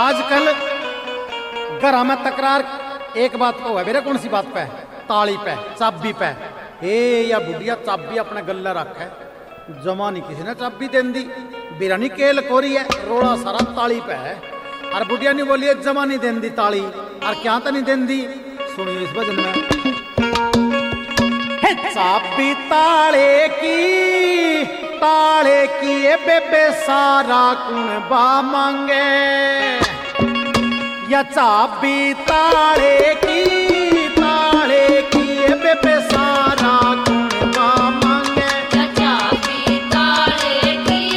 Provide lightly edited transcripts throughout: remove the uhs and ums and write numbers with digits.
आजकल घर में तकरार एक बात को है मेरे, कौन सी बात पे? ताली पे, चाबी पे। ए या बुढ़िया चाबी अपने गले रख है, जमा नहीं किसी ने चाबी देन दी, बिरानी केल कोरी है, रोड़ा सारा ताली पे है। और बुढ़िया नहीं बोली जमा नहीं देन दी ताली, और क्या तो नहीं देन दी। सुनिए इस भजन में, चाबी ताले की ये बेबे सारा कुनबा मांगे, या चाबी ताले की ये बेबे सारा कुनबा मांगे, या चाबी ताले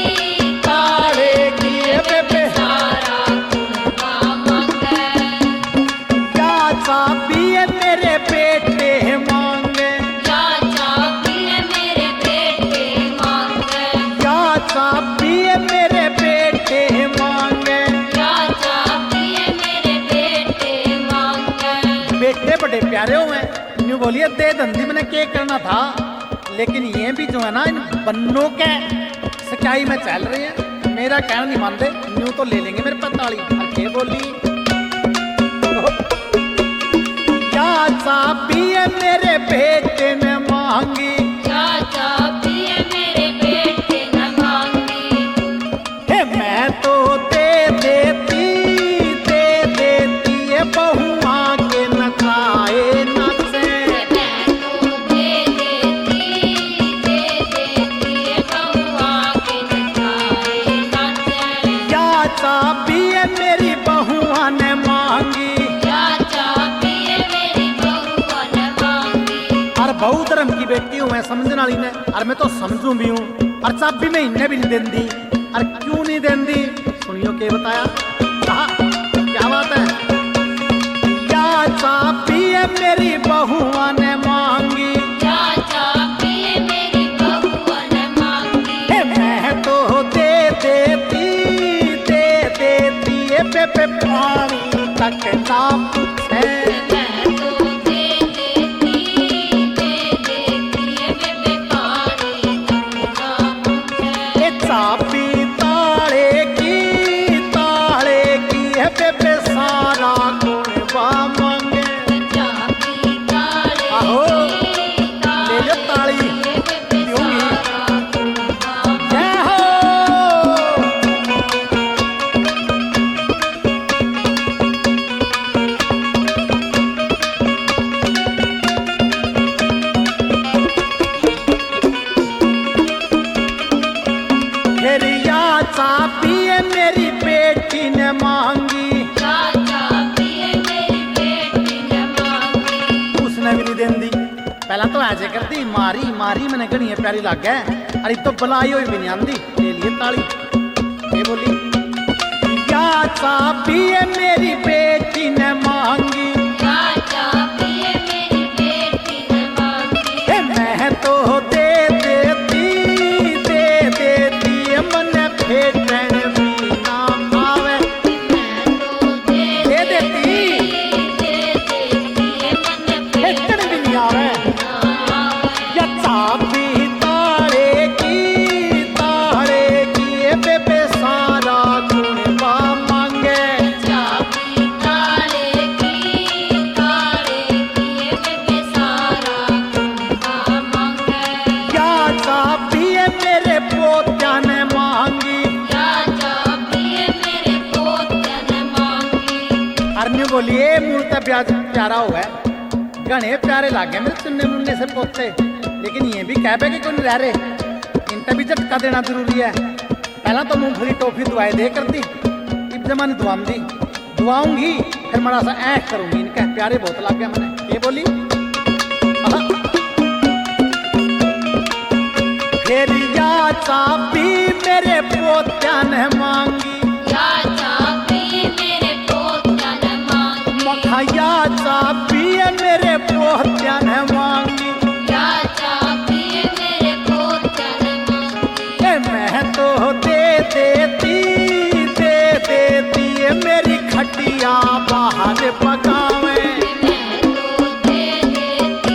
की ये बेबे सारा कुनबा मांगे, या चाबी ये मेरे बेटे मांगे, या चाबी मेरे बेटे मांगे, या चाबी ये मेरे बेटे मांगे। या चाबी मेरे बेटे मांगे। बेटे बड़े प्यारे हुए, न्यू बोलिए दे धंधी मैंने क्या करना था, लेकिन ये भी जो है ना इन बन्नों के सच्चाई में चल रहे हैं, मेरा कहना नहीं मानते, न्यू तो ले लेंगे मेरे पताली। के बोली या चाबी है मेरे बेटे ने मांगी, या चाबी मेरे बेटे ने मांगी, हे मैं तो दे देती ये बहुआ के नचाए नचे, मैं तो दे देती बहुआ के नचाए नाचे, या चाबी है मेरी बहुआ ने मांगी, या चाबी मेरी बहुआ ने मांगी, और बहु धर्म की बेटी हूँ मैं, समझने वाली ने, और मैं तो समझू भी हूँ, और चाबी में इन्हें भी नहीं देन दी। और क्यों नहीं देन दी? सुनियो के बताया, कहा क्या बात है, या चाबी है मेरी बहुआ ने मांगी, या चाबी मेरी बहुआ ने मांगी, हे मैं तो दे देती ये बेबे पानी तक ना पूछे, मैं तो दे देती बेबे पानी तक ना पूछे, ये चाबी ताले की है बेबे सारा कुनबा मांगे। चाबी ताले आहो, की ले लो ताली, बेबे सारा कुनबा जय हो। फिर या चाबी है मेरी बेटी ने मांगी, या चाबी मेरी बेटी ने मांगी, उसने भी नहीं देन दी। पहला तो ऐसे कर दी, मारी मैंने घनी प्यारी लग गए, अरे तो बुलाई हुई भी नहीं आंदी, ले लिए ताली। ये बोली या चाबी है मेरी बेटी ने मांगी, या चाबी मेरी बेटी ने मांगी, हे मैं तो दे देती मन फेटन भी ना आवे, मैं तो दे देती मन फेटन भी नहीं आवे, या चाबी ताले की ये बेबे सारा कुनबा मांगे, चाबी ताले की बेबे सारा कुनबा मांगे, या चाबी है मेरे पोत्या ने मांगी, या चाबी मेरे पोते ने मांगी, अरन्यू बोलिए मूर्ता ब्याज प्यारा हुआ है, घने प्यारे लागे मेरे चुन्ने मुन्ने से पोते, लेकिन ये भी कह पे कि कोई रह रहे, इनका भी झटका देना जरूरी है। पहला तो मूंगफली टॉफी दुआएं दे कर दी, इब जमाने दुआम दी, दुआऊंगी फिर मरा सा ऐश करूंगी, इनका प्यारे बहुत लग गया मैंने। ये बोली फिर या चाबी मेरे पोत्या ने मांगी, या चाबी मेरे पोते ने मांगी, मखया चाबी मेरे पोत्या ने मांगी, या चाबी मेरे पोते ने मांगी, ए मैं तो दे देती ये मेरी खटिया बाहर पकावे, मैं तो दे देती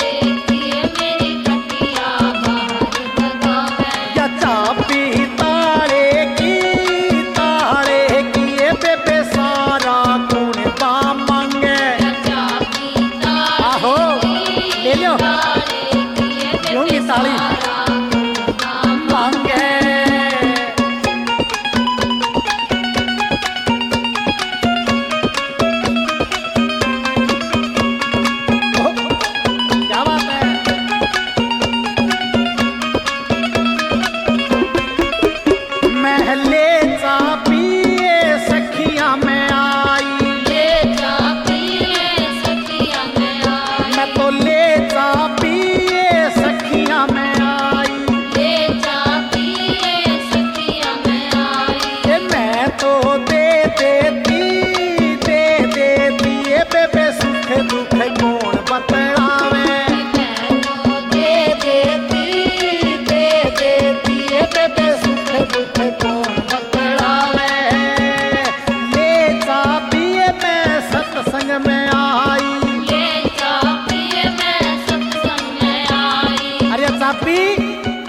मेरी खटिया बाहर लगावे, या चाबी ताले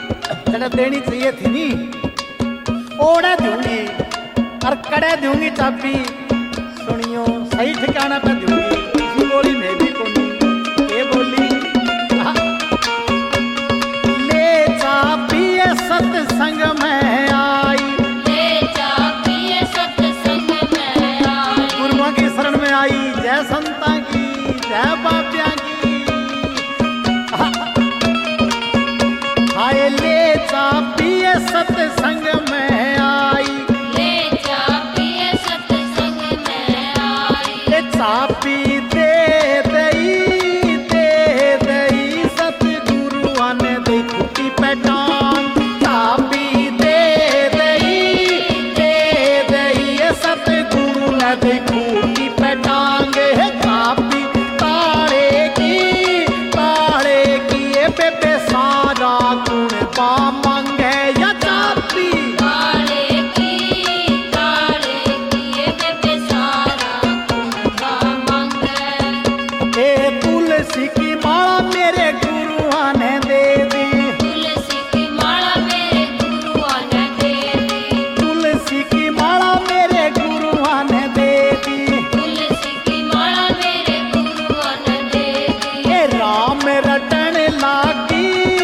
जरा देनी चाहिए थी नी, ओढ़े दूंगी और कड़े दूंगी चाबी। सुनियो सही ठिकाना पे दूंगी, किसी बोली में भी कोनी। ये बोली ले चाबी सत्संग में आई, ले चाबिए सत्संग में आई। गुरुओं की शरण में आई, जय संता की जय बाब्या की। हाय ले चाबी सत्संग में आई, ले चाबिए सत्संग में आई। ए चाबी दे दई सतगुरुआ ने दे खुटी पहचान। चाबी दे दई सतगुरु ने दे खुटी पहचान। चाबी ताले की ए बेबे सारा गुण पा मांगे या चाबी। काले की ये बेबे सारा कुंभा मांगे। ए तुलसी की माला मेरे गुरुआ ने दे दी, तुलसी की माला मेरे गुरुआ ने दे दी। तुलसी की माला मेरे गुरुआ ने दे दी। तुलसी की माला मेरे गुरुआ ने दे दी। ए राम रटन लागी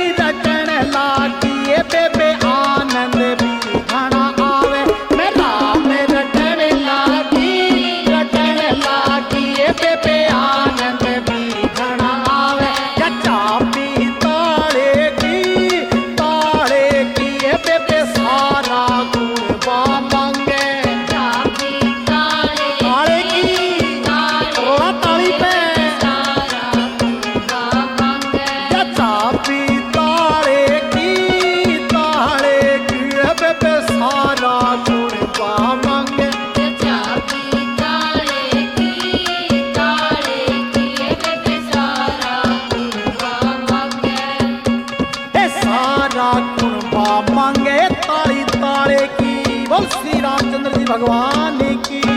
ए बेबे आनंद भी घना आवे। मैं राम रटन लागी ए बेबे आनंद भी घना आवे। या चाबी ताले की ए बेबे सारा गुण बा मांगे। चाबी ताले की रोड़ा ताली पे सारा कुंभा मांगे। या चाबी ताले की ए बेबे सारा गुण बा मांगे। चाबी ताले की ये बेबे सारा कुंभा मांगे। ए सारा गुण बा मांगे ताली ताले की। बोल श्री रामचंद्र जी भगवान की।